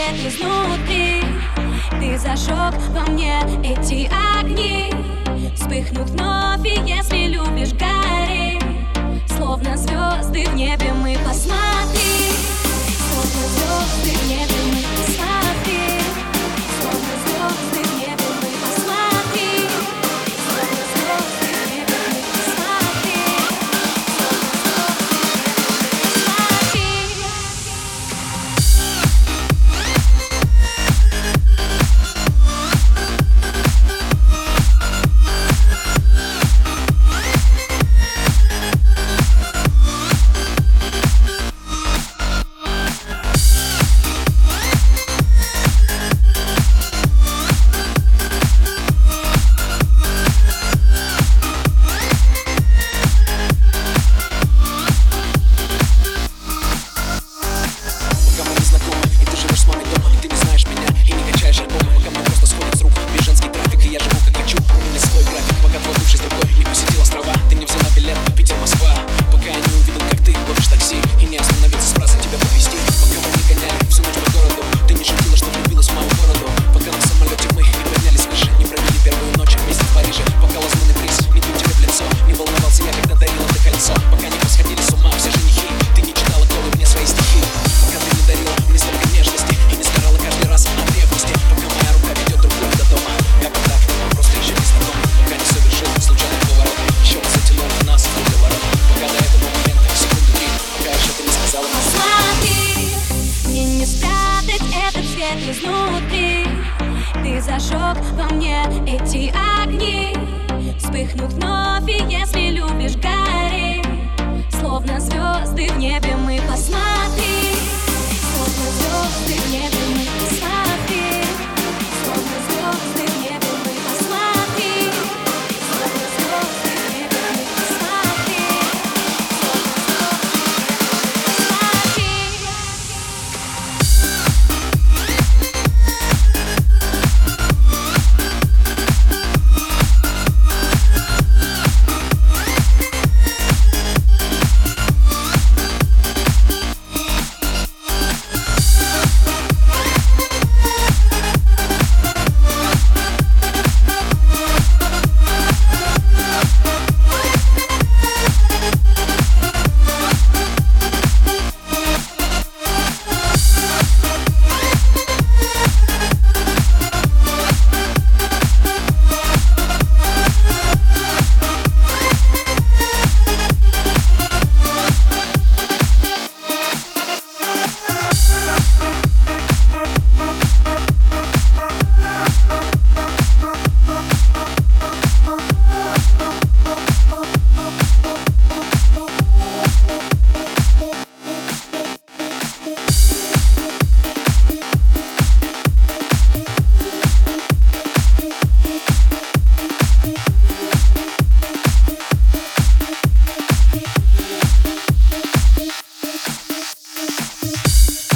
свет изнутри. Ты зажег во мне эти огни. Вспыхнут вновь, и если любишь, гори. Словно звезды в небе мы, посмотри. Словно звезды в небе мы, посмотри. Словно звезды в небе мы, посмотри. Словно звезды в небе мы, посмотри. Изнутри ты зажег во мне эти огни. Вспыхнут вновь, и если любишь, гори. Словно звезды в небе мы, посмотри.